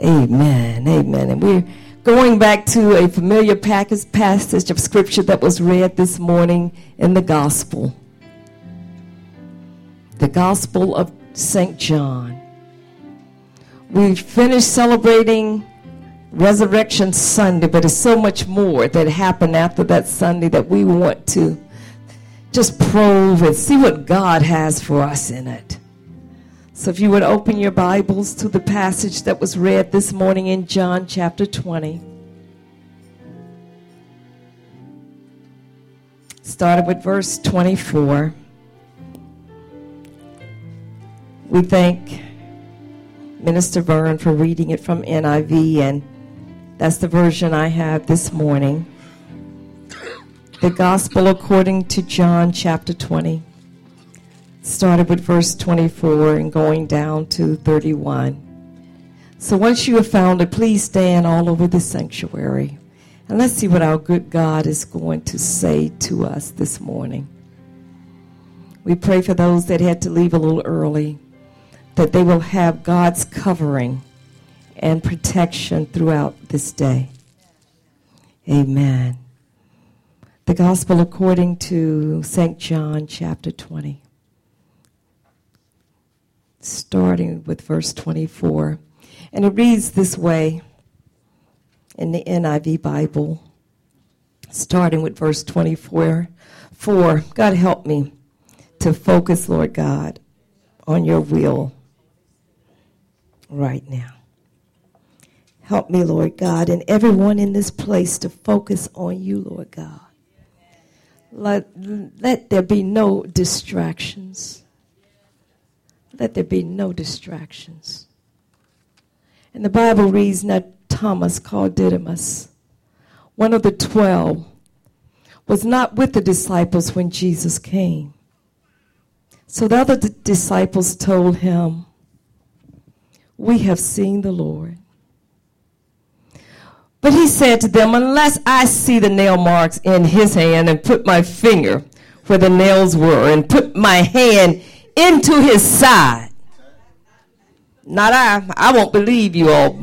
Amen. Amen. And we're going back to a familiar passage of scripture that was read this morning in the gospel. The Gospel of St. John. We finished celebrating Resurrection Sunday, but there's so much more that happened after that Sunday that we want to just probe and see what God has for us in it. So if you would open your Bibles to the passage that was read this morning in John chapter 20. Started with verse 24. We thank Minister Vern for reading it from NIV, and that's the version I have this morning. The Gospel according to John chapter 20. Started with verse 24 and going down to 31. So once you have found it, please stand all over the sanctuary. And let's see what our good God is going to say to us this morning. We pray for those that had to leave a little early, that they will have God's covering and protection throughout this day. Amen. The Gospel according to St. John chapter 20. Starting with verse 24. And it reads this way in the NIV Bible, starting with verse 24. God, help me to focus, Lord God, on your will right now. Help me, Lord God, and everyone in this place to focus on you, Lord God. Let there be no distractions. Let there be no distractions. And the Bible reads that Thomas, called Didymus, one of the 12, was not with the disciples when Jesus came. So the other disciples told him, "We have seen the Lord." But he said to them, "Unless I see the nail marks in his hand and put my finger where the nails were and put my hand into his side, not I won't believe you all.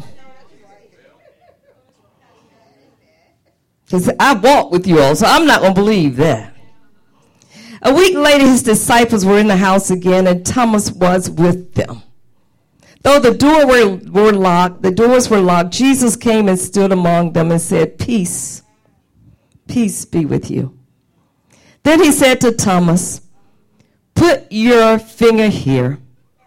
Because I walk with you all, so I'm not going to believe that." A week later, his disciples were in the house again, and Thomas was with them. Though the doors were locked, Jesus came and stood among them and said, "Peace, peace be with you." Then he said to Thomas, "Put your finger here.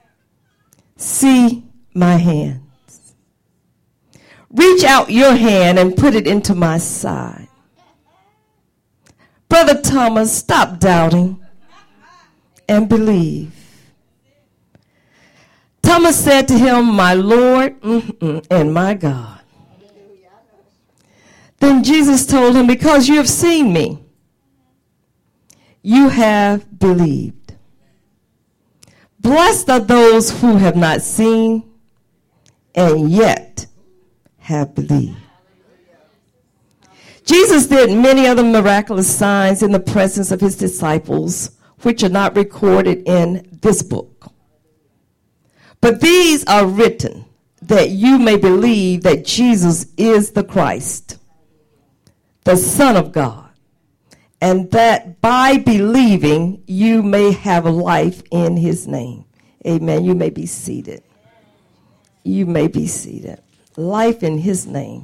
See my hands. Reach out your hand and put it into my side." Brother Thomas, stop doubting and believe. Thomas said to him, "My Lord and my God." Then Jesus told him, "Because you have seen me, you have believed. Blessed are those who have not seen and yet have believed." Jesus did many other miraculous signs in the presence of his disciples, which are not recorded in this book. But these are written that you may believe that Jesus is the Christ, the Son of God, and that by believing you may have life in his name. Amen. You may be seated. You may be seated. Life in his name.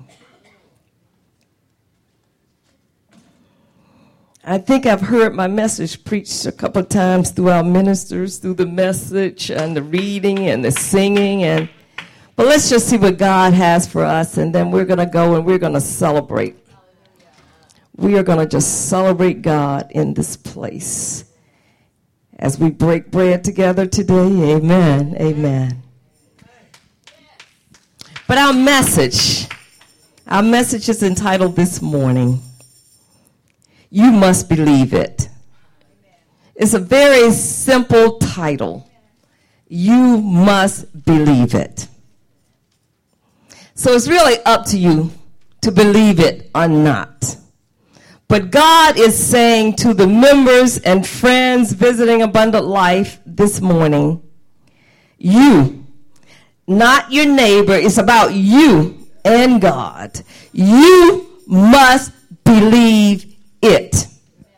I think I've heard my message preached a couple of times through our ministers, through the message and the reading and the singing. But let's just see what God has for us, and then we're going to go and we're going to celebrate. We are going to just celebrate God in this place as we break bread together today. Amen. Amen. But our message is entitled this morning, "You Must Believe It." It's a very simple title. You must believe it. So it's really up to you to believe it or not. But God is saying to the members and friends visiting Abundant Life this morning, you not your neighbor. It's about you and God. You must believe it.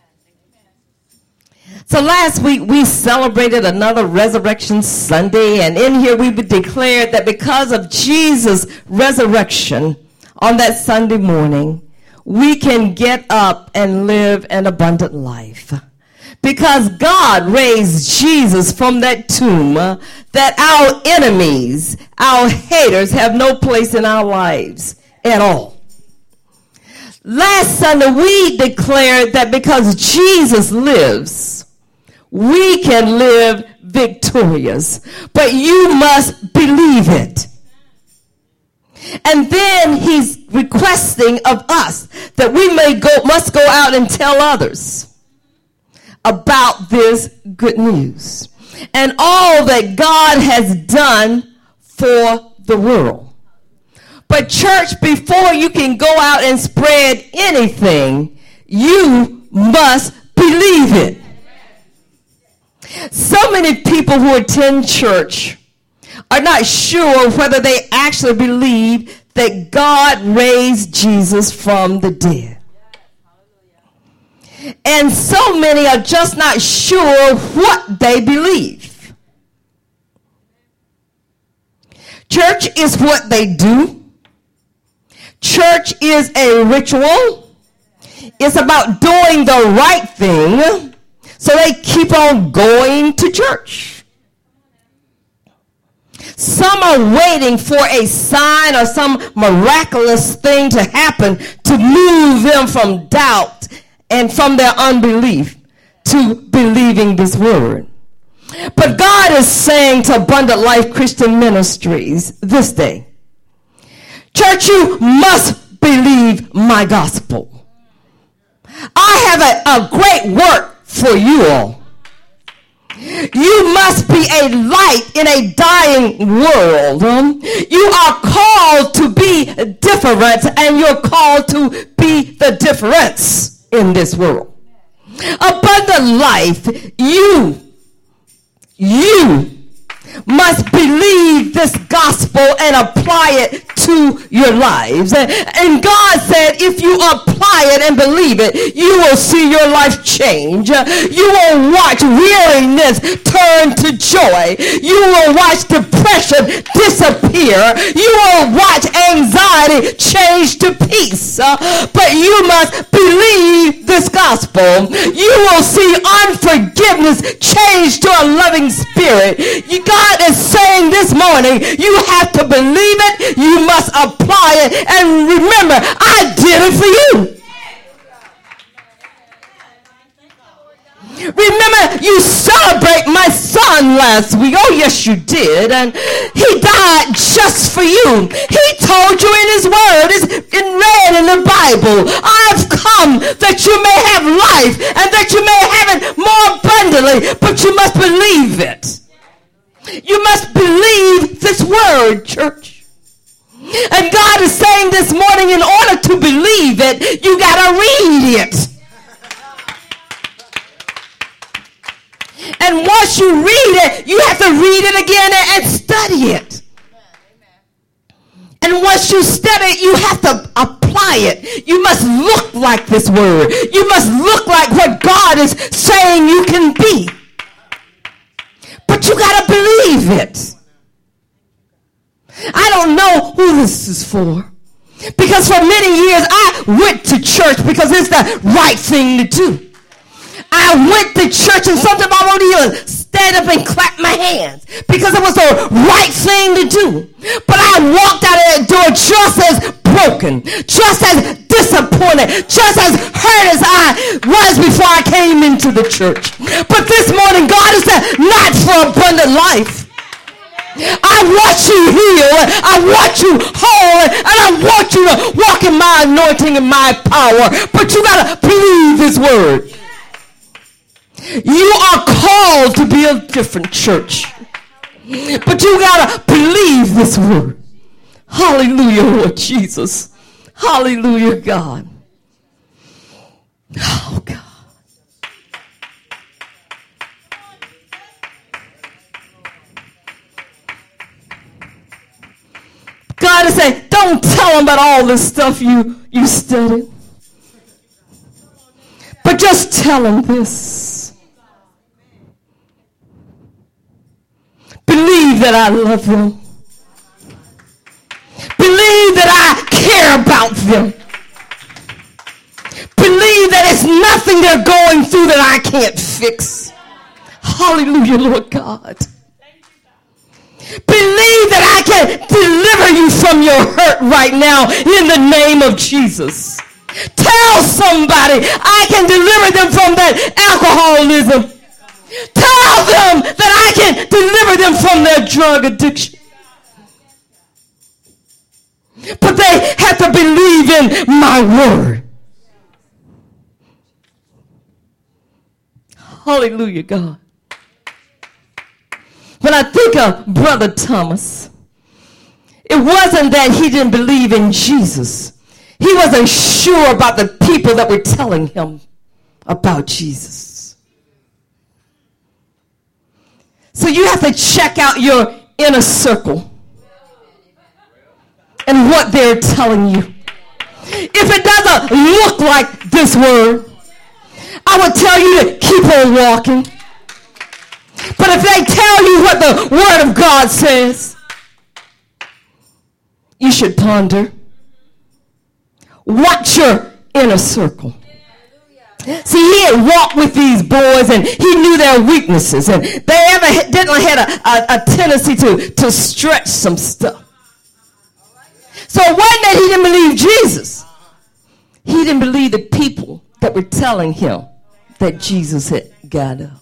So last week we celebrated another Resurrection Sunday, and in here we declared that because of Jesus' resurrection on that Sunday morning, we can get up and live an abundant life. Because God raised Jesus from that tomb, that our enemies, our haters have no place in our lives at all. Last Sunday we declared that because Jesus lives, we can live victorious, but you must believe it. And then he's requesting of us that we must go out and tell others about this good news and all that God has done for the world. But church, before you can go out and spread anything, you must believe it. So many people who attend church are not sure whether they actually believe that God raised Jesus from the dead. And so many are just not sure what they believe. Church is what they do. Church is a ritual. It's about doing the right thing. So they keep on going to church. Some are waiting for a sign or some miraculous thing to happen to move them from doubt and from their unbelief to believing this word. But God is saying to Abundant Life Christian Ministries this day, church, you must believe my gospel. I have a great work for you all. You must be a light in a dying world. You are called to be different, and you're called to be the difference in this world. Abundant life, you must believe this gospel and apply it to your lives. And God said, if you apply it and believe it, you will see your life change. You will watch weariness turn to joy. You will watch depression disappear. You will watch anxiety change to peace. But you must believe this gospel. You will see unforgiveness change to a loving spirit. God is saying this morning, you have to believe it, you must apply it, and remember, I did it for you. Remember, you celebrate my son last week. Oh, yes, you did. And he died just for you. He told you in his word, it's read in the Bible, I've come that you may have life and that you may have it more abundantly, but you must believe it. You must believe this word, church. And God is saying this morning, in order to believe it, you got to read it. And once you read it, you have to read it again and study it. And once you study it, you have to apply it. You must look like this word. You must look like what God is saying you can be. But you got to believe it. I don't know who this is for. Because for many years, I went to church because it's the right thing to do. I went to church and sometimes I won't even stand up and clap my hands because it was the right thing to do. But I walked out of that door just as broken, just as disappointed, just as hurt as I was before I came into the church. But this morning, God has said, not for abundant life. I want you healed, I want you whole, and I want you to walk in my anointing and my power. But you got to believe His word. You are called to be a different church. But you got to believe this word. Hallelujah, Lord Jesus. Hallelujah, God. Oh, God. say, don't tell them about all the stuff you studied. But just tell them this. Believe that I love them. Believe that I care about them. Believe that it's nothing they're going through that I can't fix. Hallelujah, Lord God. Believe that I can deliver you from your hurt right now in the name of Jesus. Tell somebody I can deliver them from that alcoholism. Tell them that I can deliver them from their drug addiction. But they have to believe in my word. Hallelujah, God. When I think of Brother Thomas, it wasn't that he didn't believe in Jesus. He wasn't sure about the people that were telling him about Jesus. So you have to check out your inner circle and what they're telling you. If it doesn't look like this word, I would tell you to keep on walking. But if they tell you what the Word of God says, you should ponder. Watch your inner circle. See, he had walked with these boys and he knew their weaknesses, and they evidently had a tendency to stretch some stuff. So it wasn't that he didn't believe Jesus. He didn't believe the people that were telling him that Jesus had got up.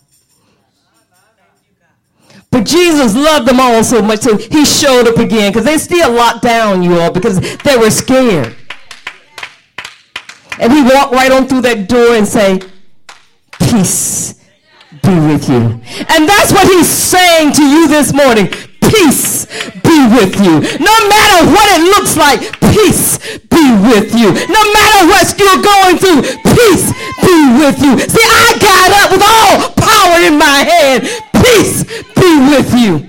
But Jesus loved them all so much, so he showed up again, because they still locked down, you all, because they were scared. And he walked right on through that door and say, peace be with you. And that's what he's saying to you this morning. Peace be with you. No matter what it looks like, peace be with you. No matter what you're going through, peace be with you. See, I got up with all power in my hand. Peace be with you.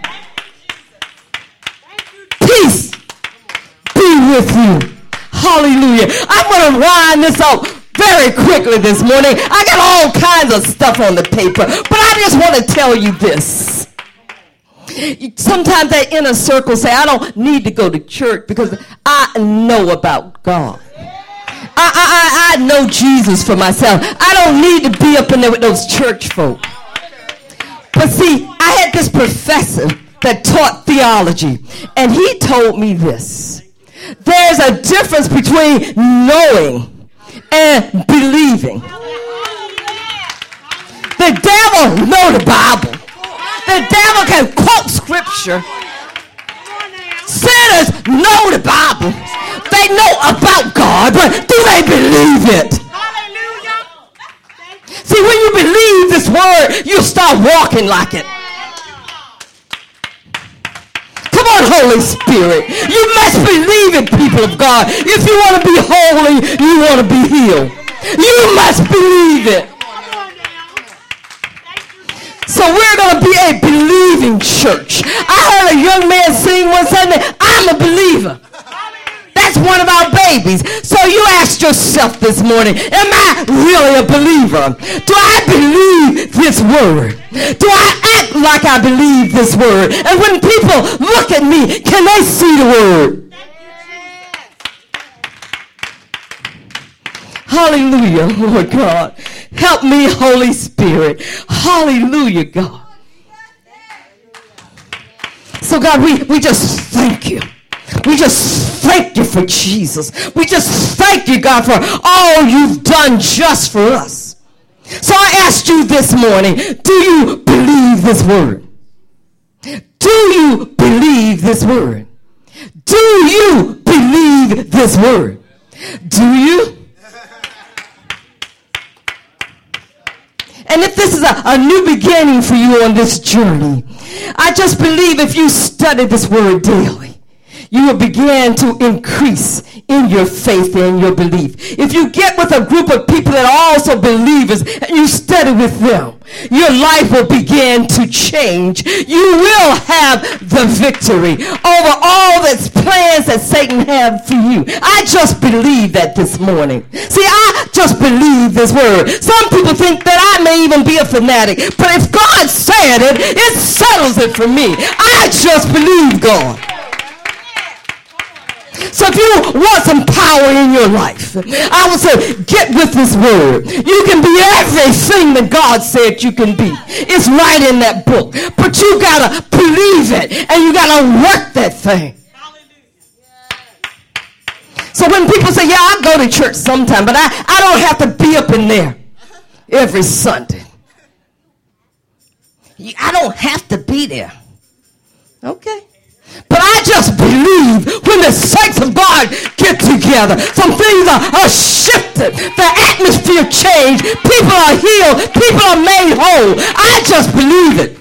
Peace be with you. Hallelujah. I'm going to wind this up very quickly this morning. I got all kinds of stuff on the paper, but I just want to tell you this. Sometimes that inner circle say, I don't need to go to church because I know about God. I know Jesus for myself. I don't need to be up in there with those church folk. But see, I had this professor that taught theology, and he told me this. There's a difference between knowing and believing. The devil knows the Bible. The devil can quote scripture. Sinners know the Bible. They know about God, but do they believe it? See, when you believe this word, you start walking like it. Come on, Holy Spirit. You must believe it, people of God. If you want to be holy, you want to be healed. You must believe it. So we're going to be a believing church. I heard a young man sing one Sunday, I'm a believer. That's one of our babies. So you ask yourself this morning, am I really a believer? Do I believe this word? Do I act like I believe this word? And when people look at me, can they see the word? Hallelujah, Lord God. Help me, Holy Spirit. Hallelujah, God. So God, we just thank you. We just thank you for Jesus. We just thank you, God, for all you've done just for us. So I asked you this morning, do you believe this word? Do you believe this word? Do you believe this word? Do you? And if this is a new beginning for you on this journey, I just believe if you study this word daily, you will begin to increase in your faith and your belief. If you get with a group of people that are also believers and you study with them, your life will begin to change. You will have the victory over all those plans that Satan had for you. I just believe that this morning. See, I just believe this word. Some people think that I may even be a fanatic, but if God said it, it settles it for me. I just believe God. So if you want some power in your life, I would say get with this word. You can be everything that God said you can be. It's right in that book. But you got to believe it, and you got to work that thing. So when people say, yeah, I go to church sometime, but I don't have to be up in there every Sunday. I don't have to be there. Okay. But I just believe when the saints of God get together, some things are shifted. The atmosphere changed. People are healed. People are made whole. I just believe it.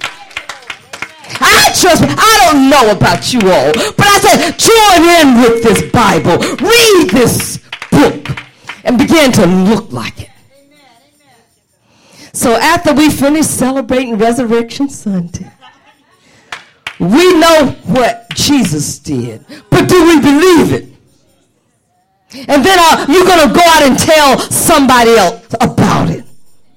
I don't know about you all, but I said join in with this Bible. Read this book and begin to look like it. So after we finish celebrating Resurrection Sunday, we know what Jesus did, but do we believe it? And then you're going to go out and tell somebody else about it.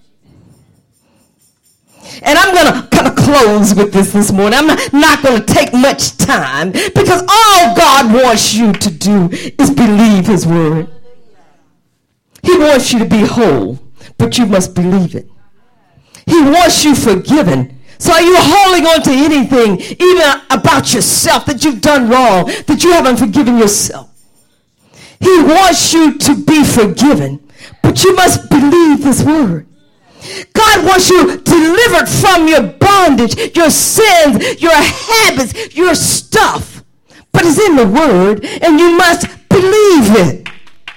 And I'm going to kind of close with this morning. I'm not going to take much time because all God wants you to do is believe his word. He wants you to be whole, but you must believe it. He wants you forgiven. So are you holding on to anything, even about yourself, that you've done wrong, that you haven't forgiven yourself? He wants you to be forgiven, but you must believe this word. God wants you delivered from your bondage, your sins, your habits, your stuff. But it's in the word, and you must believe it.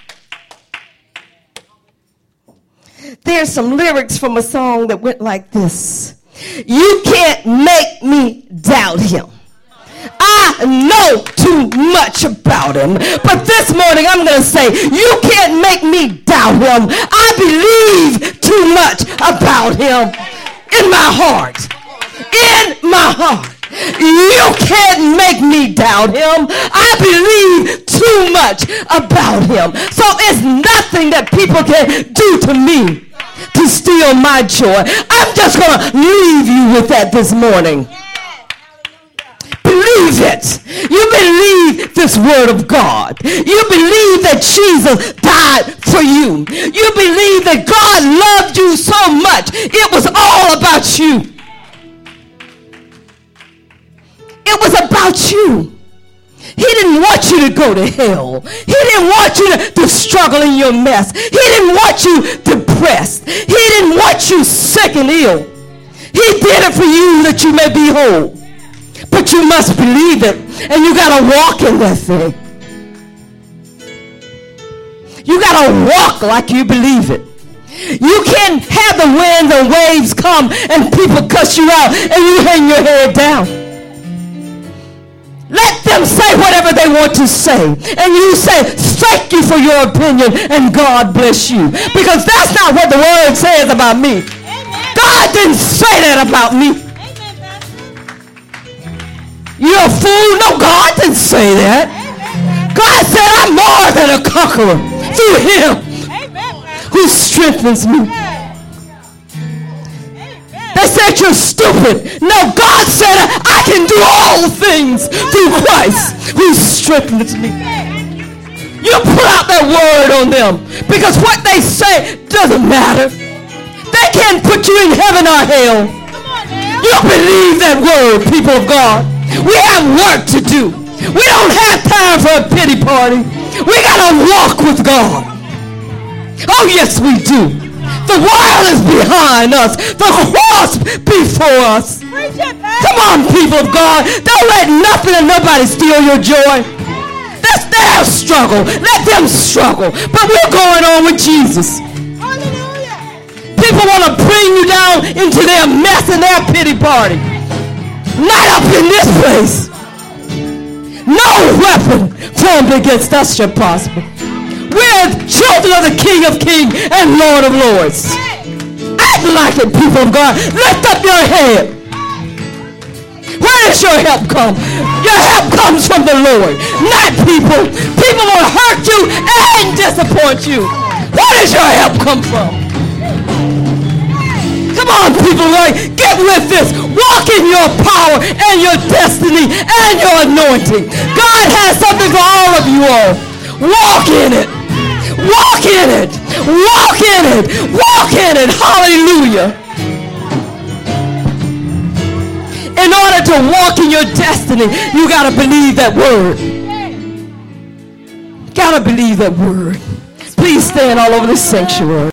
There's some lyrics from a song that went like this. You can't make me doubt him. I know too much about him. But this morning I'm going to say, you can't make me doubt him. I believe too much about him in my heart. In my heart. You can't make me doubt him. I believe too much about him. So it's nothing that people can do to me to steal my joy. I'm just going to leave you with that this morning. Believe it. You believe this word of God. You believe that Jesus died for you. You believe that God loved you so much. It was all about you. It was about you. He didn't want you to go to hell. He didn't want you to struggle in your mess. He didn't want you depressed. He didn't want you sick and ill. He did it for you that you may be whole. But you must believe it, and you got to walk in that thing. You got to walk like you believe it. You can't have the winds and waves come and people cuss you out and you hang your head down. Let them say whatever they want to say. And you say, thank you for your opinion and God bless you. Because that's not what the word says about me. God didn't say that about me. You're a fool? No, God didn't say that. God said I'm more than a conqueror through him who strengthens me. They said you're stupid. No, God said I can do all things through Christ who strengthens me. You put out that word on them because what they say doesn't matter. They can't put you in heaven or hell. You believe that word, people of God. We have work to do. We don't have time for a pity party. We got to walk with God. Oh, yes, we do. The world is behind us. The cross before us. Come on, people of God. Don't let nothing and nobody steal your joy. That's their struggle. Let them struggle. But we're going on with Jesus. People want to bring you down into their mess and their pity party. Not up in this place. No weapon formed against us shall prosper. We're children of the King of Kings and Lord of Lords. Act like it, people of God. Lift up your head. Where does your help come? Your help comes from the Lord, not people. People will hurt you and disappoint you. Where does your help come from? Come on, people, right? Get with this. Walk in your power and your destiny and your anointing. God has something for all of you all. Walk in it. Walk in it. Walk in it. Walk in it. Hallelujah. In order to walk in your destiny, you got to believe that word. Got to believe that word. Please stand all over the sanctuary.